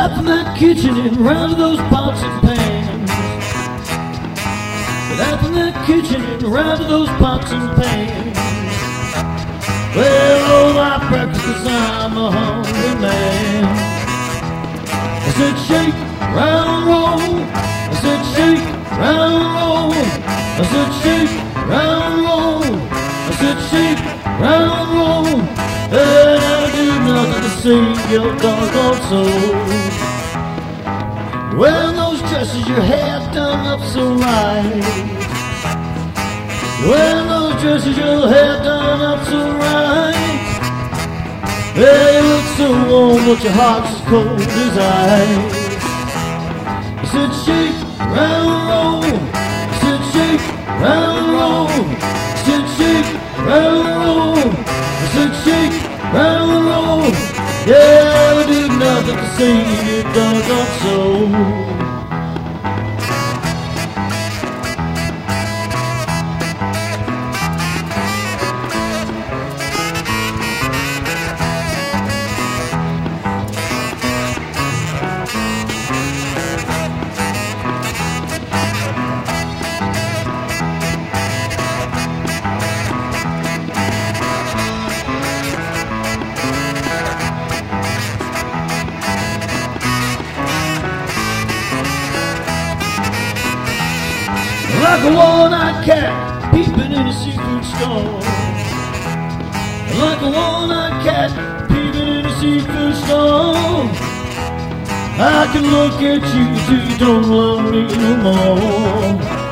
Out from that kitchen and round to those pots and pans. But out from that kitchen and round to those pots and pans. Well, oh, my breakfast, 'cause I'm a hungry man. I said shake, round, roll. I said shake, round, roll. I said shake, round, roll. I said shake, round, roll. And I do nothing to save your doggone soul. Well, those dresses your hair done up so right. Well, those dresses your hair done up so right. They look so warm, but your heart's as cold as ice. I said shake, round, roll. I said shake, round, roll. I said shake, round, roll. I said shake, round, roll. Yeah, I do nothing to save your doggone soul. Like a one-eyed cat peeping in a seafood store. Like a one-eyed cat peeping in a seafood store. I can look at you till you don't love me no more.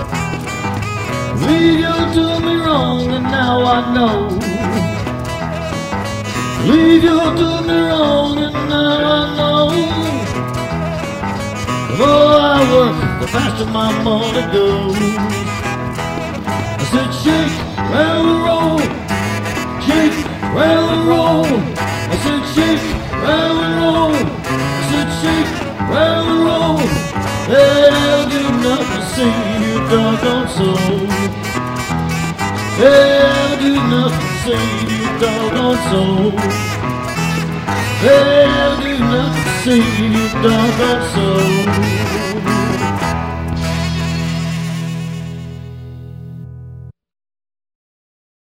Leave you do me wrong and now I know. Leave you do me wrong and now I know. The more I work, the faster my money goes. I said shake, round and roll. Shake, round and roll. I said shake, round and roll. I said shake, round and roll. And I'll do nothing to save your doggone soul. I'll do nothing to save your doggone soul. I'll do nothing to save your doggone soul.